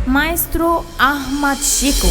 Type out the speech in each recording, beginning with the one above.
Maestro Ahmad Shiko.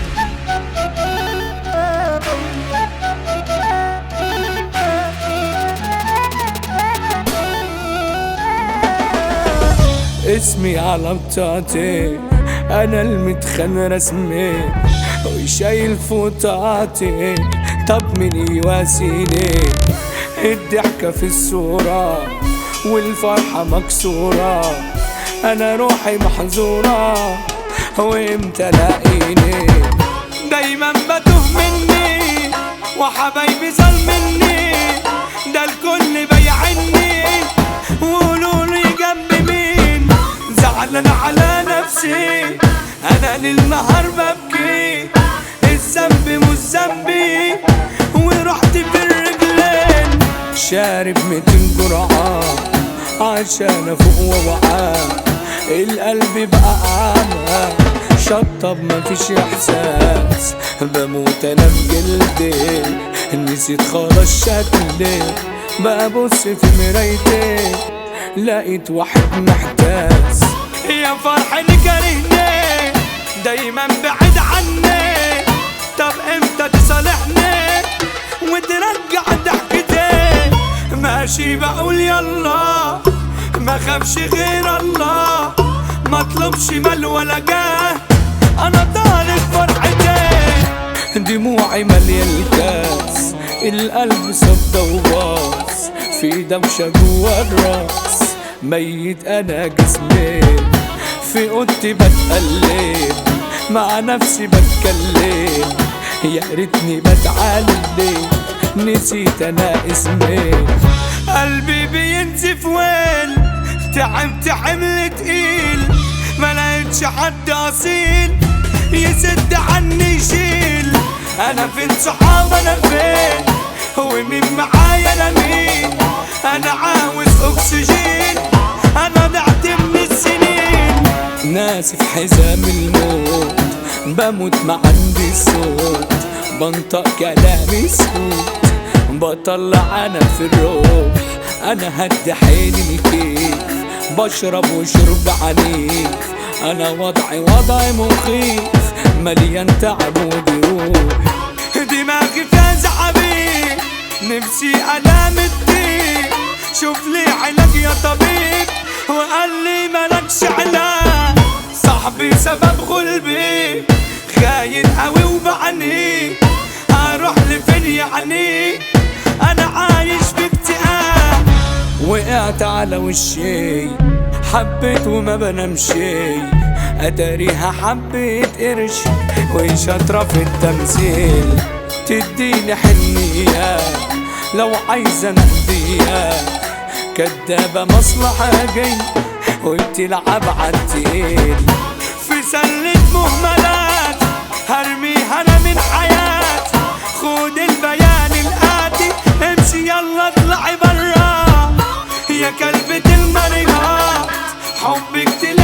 اسمي على بطاقتي، انا المتخن رسمي وشايل فوطاتي. طب مين يواسيني؟ الضحكة في الصورة والفرحة مكسورة، انا روحي محظورة وامتى لاقيني؟ دايما بتوه مني وحبايبي زال مني، ده الكل بيعني وقولولي جنب مين. زعلان على نفسي انا للنهار ببكي، الذنب مش ذنبي ورحت في الرجلين. شارب 200 جرعة عشان افوق ووعى، القلب بقى اعمى شطب مفيش احساس، بموت انا بجلدي نسيت خلاص شكلي، ببص في مرايتي لقيت واحد محتاس. يا فرح اللي كارهني دايما بعيد عني، طب امتى تصالحني وترجع ضحكتي؟ ماشي بقول يلا ما خافش غير الله، ما اطلبش مال ولا جاه، انا طالب فرحتي. دموعي مالية الكاس، القلب صدى وباص، في دوشة جوا الراس، ميت انا جسمي، في اوضتي بتقلب مع نفسي بتكلم، يا ريتني بتعلم نسيت انا اسمي. قلبي بينزف ويل، تعبت حمل تقيل، ما لقيتش حد اصيل يسد عني يشيل. انا فين صحاب انا فين ومين معايا انا مين؟ انا عاوز اكسجين، انا ضعت من السنين. ناسي في حزام الموت بموت ما عندي صوت، بنطق كلامي سكوت، بطلع انا في الروح، انا هدي حيلي الكيف، بشرب وشرب عنيف، انا وضعي مخيف، مليان تعب وجروح. دماغي فيها زعبيب، نفسي انام الدين، شوف لي علاج يا طبيب، وقال لي مالكش علاج. صاحبي سبب غلبي خاين قوي وبعني، هروح لفين يعني؟ انا عايش في اكتئاب، وقعت على وشي حبيت وما بنامشي، اتاريها حبيت قرش وشاطرة في التمثيل، تديني حنية لو عايزة نهدية، كدابة مصلحة جاي وبتلعب عالتقيل. في سلة مهملات هرميها انا من حياتي، خد البيان الآتي امشي يلا اطلعي برا، يا كلبة المريضات حبك